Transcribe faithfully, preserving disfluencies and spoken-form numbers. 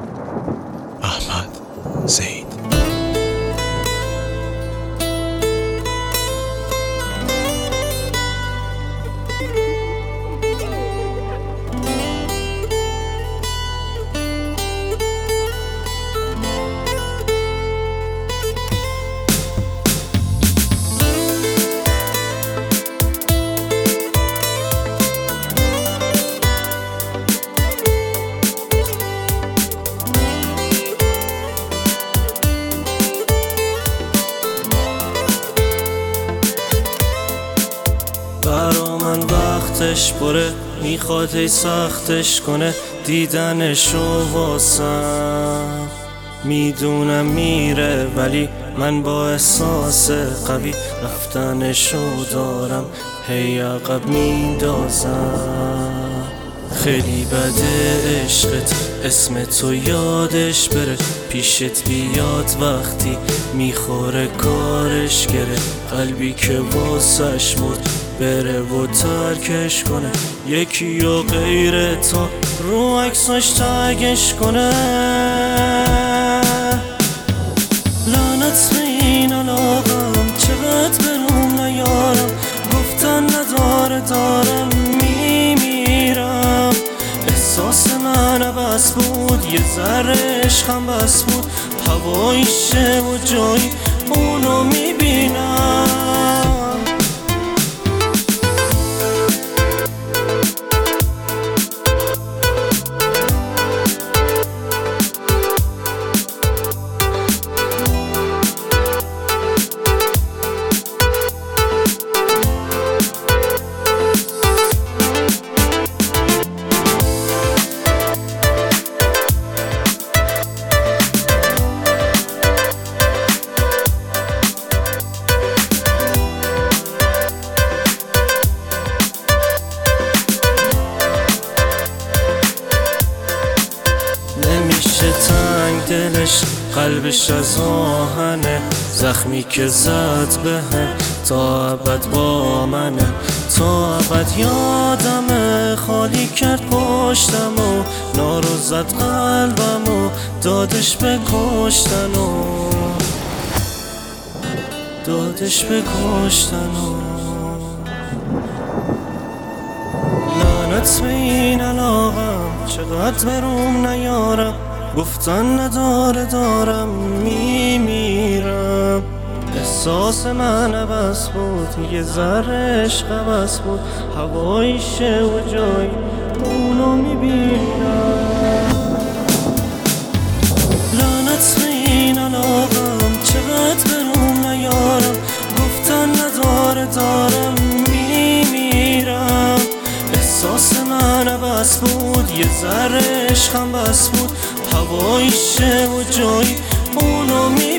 احمد زید. برا من وقتش پره، میخواد ای سختش کنه دیدنشو واسم. میدونم میره ولی من با احساس قوی رفتنشو دارم هی عقب میندازم. خیلی بده عشقت، اسم تو یادش بره، پیشت بیاد وقتی میخوره کارش گره. قلبی که واسش مرد بره و ترکش کنه، یکی یا غیر تا رو عکساش تگش کنه. لعنت به این علاقم، چقدر بروم نیارم، گفتن نداره دارم میمیرم. احساس من بس بود، یه ذره عشقم بس بود، هوایشه و جایی اونو میبینم. نمیشه تنگ دلش، قلبش از آهنه، زخمی که زد بهم تا ابد با منه. تا ابد یادمه خالی کرد پشتم و نارو زد قلبم و دادش به کشتن و دادش به کشتن و لعنت به این علاقم، چقدر بروم نیارم، گفتن نداره دارم میمیرم. احساس من بس بود، یه ذره عشق بس بود، هوایشه و جایی اونو میبینم. لعنت به این علاقم، چقدر بروم نیارم، گفتن نداره دارم میمیرم. احساس من بس بود، یه ذره عشقم بس بود، هوایشه و جایی اونو می